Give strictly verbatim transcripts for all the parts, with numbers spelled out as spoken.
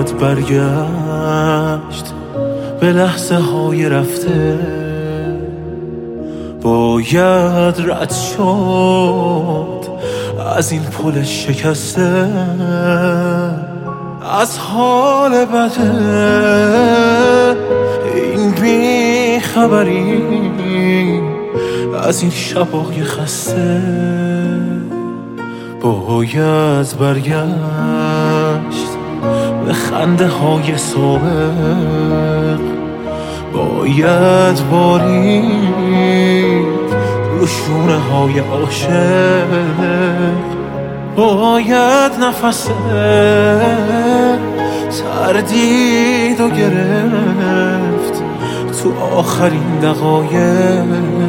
باید برگشت به لحظه های رفته، باید رد شد از این پل شکسته، از حال بده این بی خبری، از این شبای خسته. باید برگشت به خنده های سابق، باید بارید رو شونه های عاشق، باید نفس تردید و گرفت تو آخرین دقایق.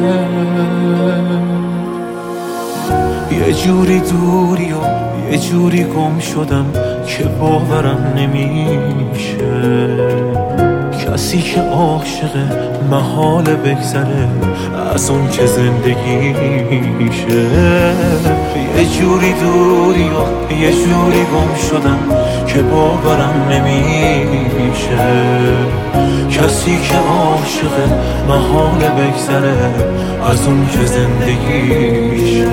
یه جوری دوری و یه جوری گم شدم که باورم نمیشه، کسی که عاشقه محاله بگذره از اون که زندگیشه. یه جوری دوری و یه جوری گم شدم که باورم نمیشه، کسی که عاشقه محاله بگذره از اون که زندگیشه.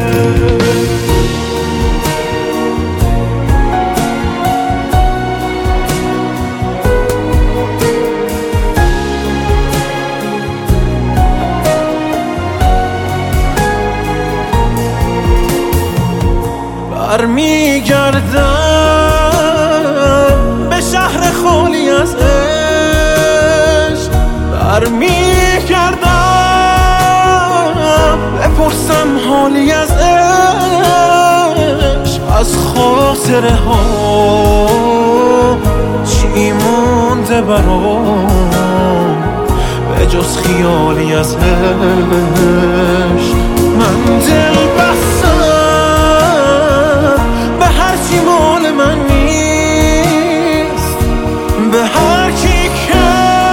برمیگردم به شهر خالی از عشق، برمیگردم بپرسم حالی از عشق، از خاطره ها چی مونده برام به جز خیالی از عشق. من دل بستم به هرچی مال من نیست، به هر کی که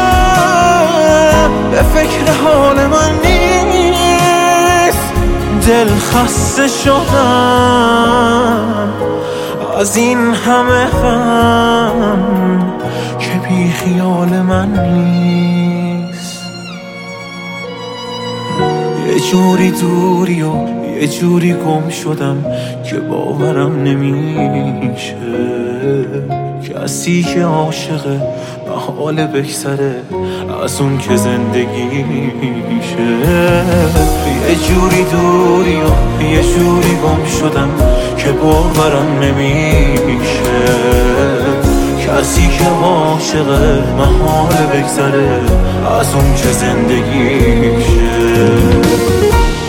به فکر حال من نیست. دل خسته شدم از این همه غم که بی خیال من نیست. یه جوری دوری و یه جوری گم شدم که باورم نمیشه، کسی که عاشقه محاله بگذره از اون که زندگیشه. یه جوری دوری و یه جوری گم شدم که باورم نمیشه، کسی که عاشقه محاله بگذره از اون که زندگیشه.